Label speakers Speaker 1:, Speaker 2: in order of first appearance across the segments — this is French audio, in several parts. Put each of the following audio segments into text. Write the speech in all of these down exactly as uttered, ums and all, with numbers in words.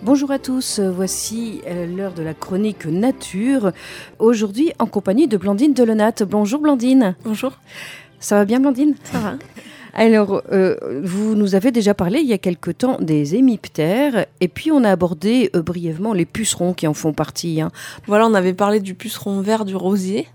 Speaker 1: Bonjour à tous, voici l'heure de la chronique nature, aujourd'hui en compagnie de Blandine Delenat. Bonjour Blandine.
Speaker 2: Bonjour.
Speaker 1: Ça va bien Blandine ?
Speaker 2: Ça va.
Speaker 1: Alors, euh, vous nous avez déjà parlé il y a quelque temps des hémiptères, et puis on a abordé euh, brièvement les pucerons qui en font partie. Hein.
Speaker 2: Voilà, on avait parlé du puceron vert du rosier,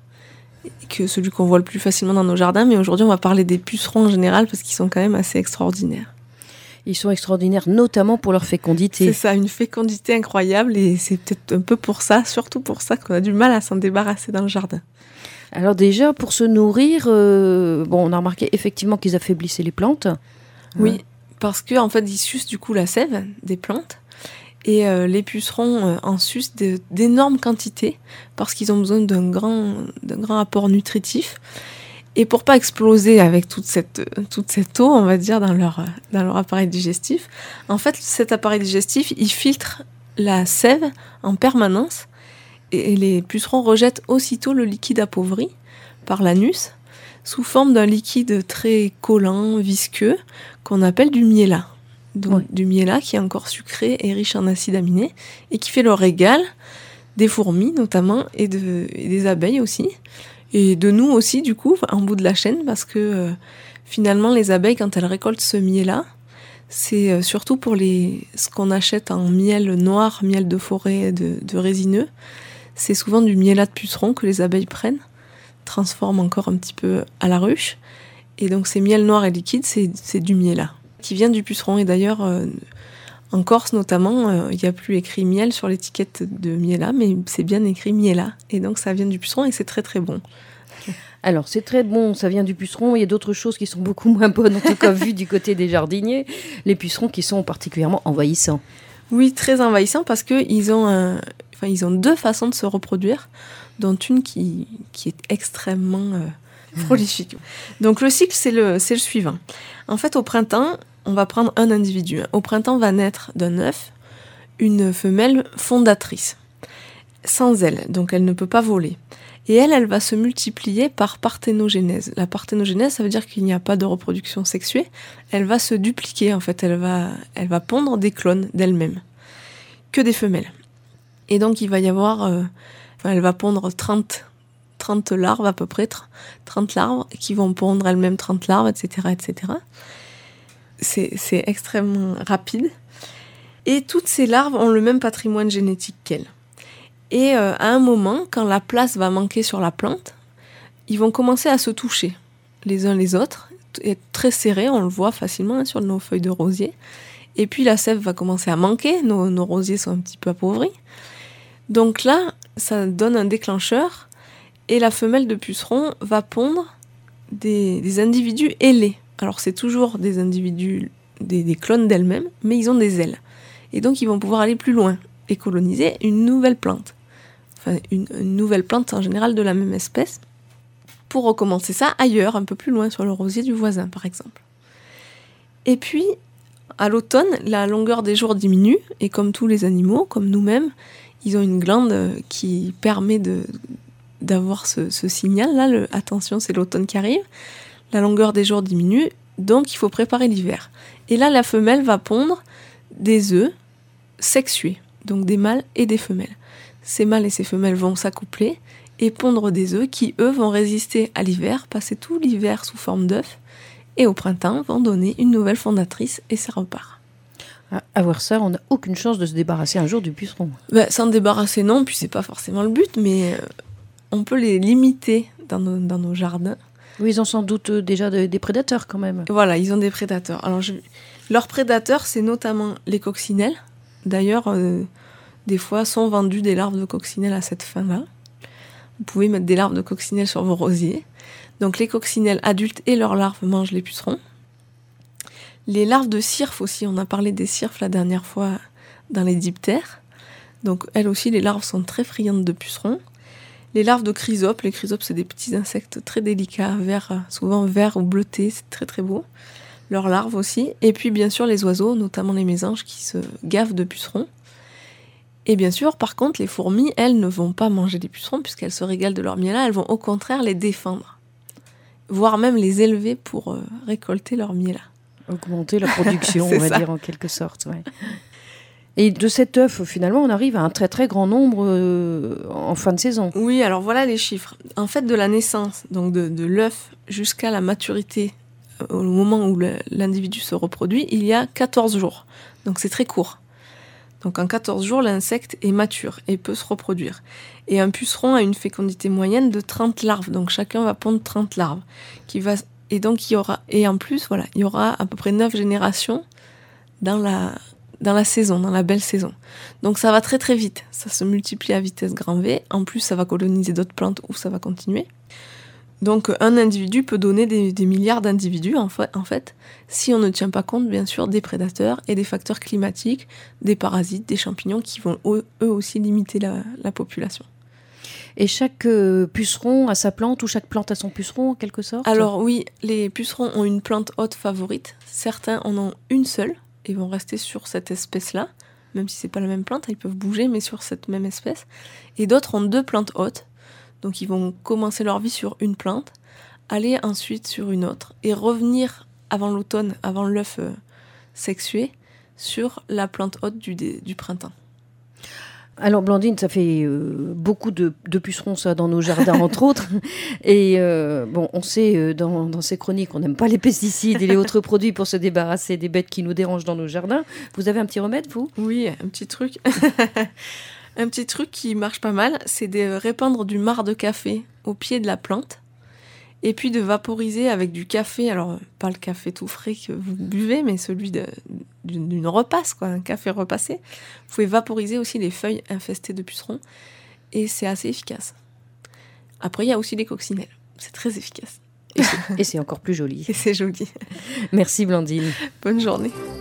Speaker 2: que celui qu'on voit le plus facilement dans nos jardins, mais aujourd'hui on va parler des pucerons en général parce qu'ils sont quand même assez extraordinaires.
Speaker 1: Ils sont extraordinaires, notamment pour leur fécondité.
Speaker 2: C'est ça, une fécondité incroyable, et c'est peut-être un peu pour ça, surtout pour ça, qu'on a du mal à s'en débarrasser dans le jardin.
Speaker 1: Alors déjà, pour se nourrir, euh, bon, on a remarqué effectivement qu'ils affaiblissaient les plantes.
Speaker 2: Oui,
Speaker 1: euh.
Speaker 2: parce qu'en en fait, ils sucent du coup la sève des plantes, et euh, les pucerons euh, en sucent de, d'énormes quantités, parce qu'ils ont besoin d'un grand, d'un grand apport nutritif. Et pour pas exploser avec toute cette, toute cette eau, on va dire, dans leur, dans leur appareil digestif, en fait, cet appareil digestif, il filtre la sève en permanence, et les pucerons rejettent aussitôt le liquide appauvri par l'anus sous forme d'un liquide très collant, visqueux, qu'on appelle du miella. Donc,
Speaker 1: ouais.
Speaker 2: Du miella qui est encore sucré et riche en acides aminés, et qui fait le régal des fourmis notamment, et, de, et des abeilles aussi. Et de nous aussi, du coup, en bout de la chaîne, parce que euh, finalement, les abeilles, quand elles récoltent ce miel-là, c'est euh, surtout pour les, ce qu'on achète en miel noir, miel de forêt, de, de résineux. C'est souvent du miel-là de puceron que les abeilles prennent, transforment encore un petit peu à la ruche. Et donc, ces miels noirs et liquides, c'est, c'est du miel-là, qui vient du puceron. Et d'ailleurs, euh, en Corse notamment, il euh, n'y a plus écrit miel sur l'étiquette de miel-là, mais c'est bien écrit miel-là. Et donc, ça vient du puceron et c'est très très bon.
Speaker 1: Alors, c'est très bon, ça vient du puceron. Il y a d'autres choses qui sont beaucoup moins bonnes, en tout cas vues du côté des jardiniers. Les pucerons qui sont particulièrement envahissants.
Speaker 2: Oui, très envahissants parce qu'ils ont, un... enfin, ils ont deux façons de se reproduire, dont une qui, qui est extrêmement euh, prolifique. Donc, le cycle, c'est le, c'est le suivant. En fait, au printemps, on va prendre un individu. Au printemps va naître d'un œuf une femelle fondatrice, sans aile, donc elle ne peut pas voler. Et elle, elle va se multiplier par parthénogénèse. La parthénogénèse, ça veut dire qu'il n'y a pas de reproduction sexuée. Elle va se dupliquer, en fait. Elle va, elle va pondre des clones d'elle-même, que des femelles. Et donc, il va y avoir... Euh, enfin, elle va pondre trente, trente larves à peu près, trente larves, qui vont pondre elles-mêmes trente larves, et cetera, et cetera. C'est, c'est extrêmement rapide. Et toutes ces larves ont le même patrimoine génétique qu'elles. Et euh, à un moment, quand la place va manquer sur la plante, ils vont commencer à se toucher les uns les autres, et très serrés, on le voit facilement hein, sur nos feuilles de rosier. Et puis la sève va commencer à manquer, nos, nos rosiers sont un petit peu appauvris. Donc là, ça donne un déclencheur, et la femelle de puceron va pondre des, des individus ailés. Alors c'est toujours des individus, des, des clones d'elles-mêmes, mais ils ont des ailes. Et donc ils vont pouvoir aller plus loin et coloniser une nouvelle plante. Enfin, une, une nouvelle plante en général de la même espèce, pour recommencer ça ailleurs, un peu plus loin, sur le rosier du voisin, par exemple. Et puis, à l'automne, la longueur des jours diminue, et comme tous les animaux, comme nous-mêmes, ils ont une glande qui permet de, d'avoir ce, ce signal-là, le, attention, c'est l'automne qui arrive, la longueur des jours diminue, donc il faut préparer l'hiver. Et là, la femelle va pondre des œufs sexués, donc des mâles et des femelles. Ces mâles et ces femelles vont s'accoupler et pondre des œufs qui, eux, vont résister à l'hiver, passer tout l'hiver sous forme d'œufs, et au printemps vont donner une nouvelle fondatrice, et ça repart.
Speaker 1: À voir ça, on n'a aucune chance de se débarrasser un jour du puceron.
Speaker 2: Ben, s'en débarrasser, non, puis c'est pas forcément le but, mais euh, on peut les limiter dans nos, dans nos jardins.
Speaker 1: Oui, ils ont sans doute déjà de, des prédateurs quand même.
Speaker 2: Voilà, ils ont des prédateurs. Alors, je... leurs prédateurs, c'est notamment les coccinelles. D'ailleurs, euh, des fois, sont vendues des larves de coccinelles à cette fin-là. Vous pouvez mettre des larves de coccinelles sur vos rosiers. Donc, les coccinelles adultes et leurs larves mangent les pucerons. Les larves de cirphe aussi, on a parlé des cirphes la dernière fois dans les diptères. Donc, elles aussi, les larves sont très friandes de pucerons. Les larves de chrysopes, les chrysopes, c'est des petits insectes très délicats, verts, souvent verts ou bleutés, c'est très très beau. Leurs larves aussi. Et puis, bien sûr, les oiseaux, notamment les mésanges, qui se gavent de pucerons. Et bien sûr, par contre, les fourmis, elles ne vont pas manger des pucerons puisqu'elles se régalent de leur miel-là. Elles vont au contraire les défendre, voire même les élever pour euh, récolter leur miel-là.
Speaker 1: Augmenter la production, on va ça. dire en quelque sorte. Ouais. Et de cet œuf, finalement, on arrive à un très très grand nombre euh, en fin de saison.
Speaker 2: Oui, alors voilà les chiffres. En fait, de la naissance, donc de, de l'œuf jusqu'à la maturité, au moment où le, l'individu se reproduit, il y a quatorze jours. Donc c'est très court. Donc en quatorze jours, l'insecte est mature et peut se reproduire. Et un puceron a une fécondité moyenne de trente larves. Donc chacun va pondre trente larves. Qui va, et donc il y aura, et en plus, voilà, il y aura à peu près neuf générations dans la, dans la saison, dans la belle saison. Donc ça va très très vite. Ça se multiplie à vitesse grand V. En plus, ça va coloniser d'autres plantes où ça va continuer. Donc un individu peut donner des, des milliards d'individus en fait, en fait, si on ne tient pas compte bien sûr des prédateurs et des facteurs climatiques, des parasites, des champignons qui vont eux, eux aussi limiter la, la population.
Speaker 1: Et chaque euh, puceron a sa plante ou chaque plante a son puceron en quelque sorte ?
Speaker 2: Alors oui, les pucerons ont une plante hôte favorite. Certains en ont une seule et vont rester sur cette espèce-là. Même si c'est pas la même plante, ils peuvent bouger mais sur cette même espèce. Et d'autres ont deux plantes hôtes. Donc ils vont commencer leur vie sur une plante, aller ensuite sur une autre et revenir avant l'automne, avant l'œuf euh, sexué, sur la plante hôte du, du printemps.
Speaker 1: Alors Blandine, ça fait euh, beaucoup de, de pucerons ça dans nos jardins entre autres. Et euh, bon, on sait euh, dans, dans ces chroniques qu'on n'aime pas les pesticides et les autres produits pour se débarrasser des bêtes qui nous dérangent dans nos jardins. Vous avez un petit remède, vous ?
Speaker 2: Oui, un petit truc. Un petit truc qui marche pas mal, c'est de répandre du marc de café au pied de la plante et puis de vaporiser avec du café, alors pas le café tout frais que vous buvez, mais celui de, d'une, d'une repasse, quoi, un café repassé. Vous pouvez vaporiser aussi les feuilles infestées de pucerons et c'est assez efficace. Après, il y a aussi les coccinelles, c'est très efficace.
Speaker 1: Et c'est, et c'est encore plus joli.
Speaker 2: Et c'est joli.
Speaker 1: Merci Blandine.
Speaker 2: Bonne journée.